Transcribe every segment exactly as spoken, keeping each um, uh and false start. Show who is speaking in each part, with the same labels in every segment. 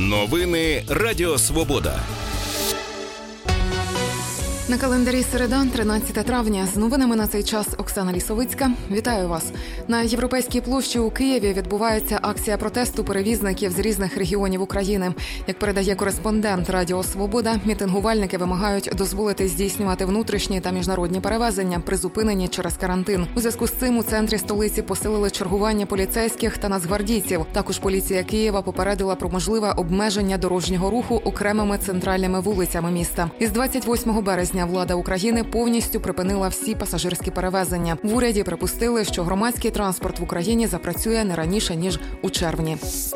Speaker 1: Новини Радіо Свобода.
Speaker 2: На календарі середа, тринадцяте травня. З новинами на цей час Оксана Лісовицька. Вітаю вас. На Європейській площі у Києві відбувається акція протесту перевізників з різних регіонів України. Як передає кореспондент Радіо Свобода, мітингувальники вимагають дозволити здійснювати внутрішні та міжнародні перевезення, призупинені через карантин. У зв'язку з цим у центрі столиці посилили чергування поліцейських та нацгвардійців. Також поліція Києва попередила про можливе обмеження дорожнього руху окремими центральними вулицями міста. Із двадцять восьмого березня влада України повністю припинила всі пасажирські перевезення. В уряді припустили, що громадський транспорт в Україні запрацює не раніше, ніж у червні.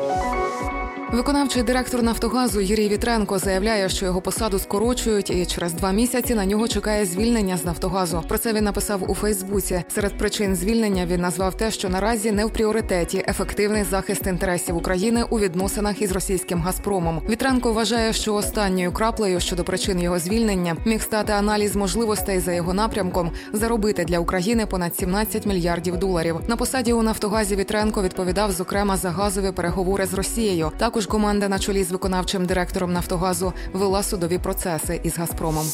Speaker 2: Виконавчий директор «Нафтогазу» Юрій Вітренко заявляє, що його посаду скорочують і через два місяці на нього чекає звільнення з «Нафтогазу». Про це він написав у Фейсбуці. Серед причин звільнення він назвав те, що наразі не в пріоритеті ефективний захист інтересів України у відносинах із російським «Газпромом». Вітренко вважає, що останньою краплею щодо причин його звільнення міг стати аналіз можливостей за його напрямком заробити для України понад сімнадцять мільярдів доларів. На посаді у «Нафтогазі» Вітренко відповідав, зокрема, за газові переговори з Росією. Також команда на чолі з виконавчим директором «Нафтогазу» вела судові процеси із «Газпромом».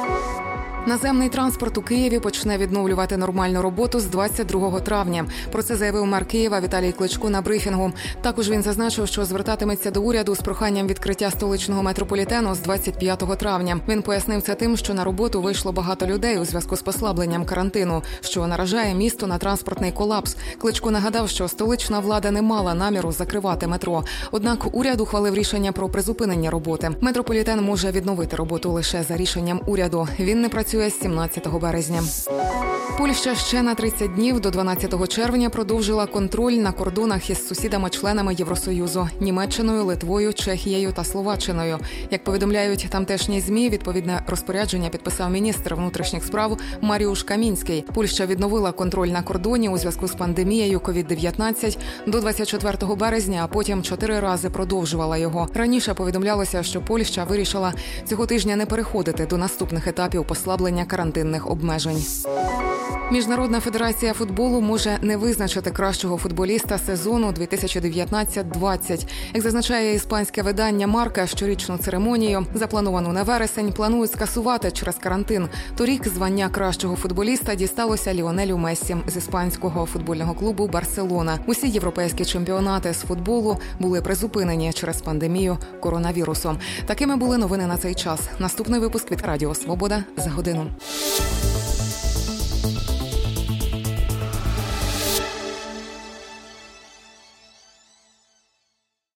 Speaker 2: Наземний транспорт у Києві почне відновлювати нормальну роботу з двадцять другого травня. Про це заявив мер Києва Віталій Кличко на брифінгу. Також він зазначив, що звертатиметься до уряду з проханням відкриття столичного метрополітену з двадцять п'ятого травня. Він пояснив це тим, що на роботу вийшло багато людей у зв'язку з послабленням карантину, що наражає місто на транспортний колапс. Кличко нагадав, що столична влада не мала наміру закривати метро. Однак уряд ухвалив рішення про призупинення роботи. Метрополітен може відновити роботу лише за рішенням уряду. Він не працює з сімнадцятого березня. Польща ще на тридцять днів до дванадцятого червня продовжила контроль на кордонах із сусідами-членами Євросоюзу – Німеччиною, Литвою, Чехією та Словаччиною. Як повідомляють тамтешні ЗМІ, відповідне розпорядження підписав міністр внутрішніх справ Маріуш Камінський. Польща відновила контроль на кордоні у зв'язку з пандемією ковід дев'ятнадцять до двадцять четвертого березня, а потім чотири рази продовжувала його. Раніше повідомлялося, що Польща вирішила цього тижня не переходити до наступних етапів послаблення карантинних обмежень. Міжнародна федерація футболу може не визначити кращого футболіста сезону дві тисячі дев'ятнадцять двадцять. Як зазначає іспанське видання «Марка», щорічну церемонію, заплановану на вересень, планують скасувати через карантин. Торік звання кращого футболіста дісталося Ліонелю Мессі з іспанського футбольного клубу «Барселона». Усі європейські чемпіонати з футболу були призупинені через пандемію коронавірусу. Такими були новини на цей час. Наступний випуск від Радіо Свобода за годину.